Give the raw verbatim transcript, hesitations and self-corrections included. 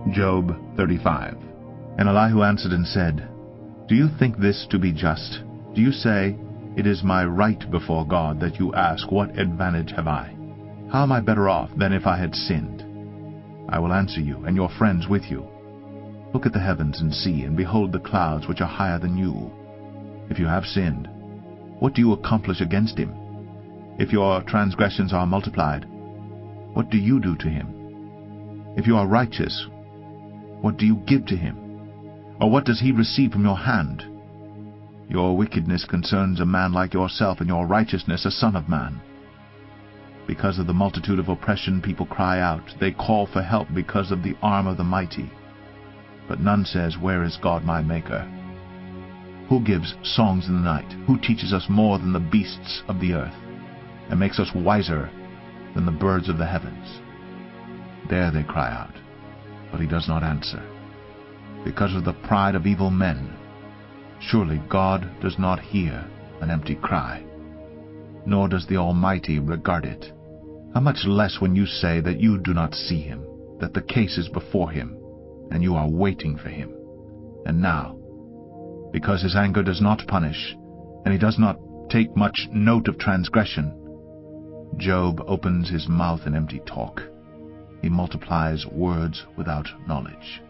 Job thirty-five. And Elihu answered and said, Do you think this to be just? Do you say, It is my right before God that you ask, What advantage have I? How am I better off than if I had sinned? I will answer you, and your friends with you. Look at the heavens and see, and behold the clouds which are higher than you. If you have sinned, what do you accomplish against him? If your transgressions are multiplied, what do you do to him? If you are righteous, what do you give to him? Or what does he receive from your hand? Your wickedness concerns a man like yourself, and your righteousness a son of man. Because of the multitude of oppression people cry out. They call for help because of the arm of the mighty. But none says, Where is God my Maker? Who gives songs in the night? Who teaches us more than the beasts of the earth, and makes us wiser than the birds of the heavens? There they cry out, but he does not answer, because of the pride of evil men. Surely God does not hear an empty cry, nor does the Almighty regard it. How much less when you say that you do not see him, that the case is before him, and you are waiting for him. And now, because his anger does not punish, and he does not take much note of transgression, Job opens his mouth in empty talk. He multiplies words without knowledge.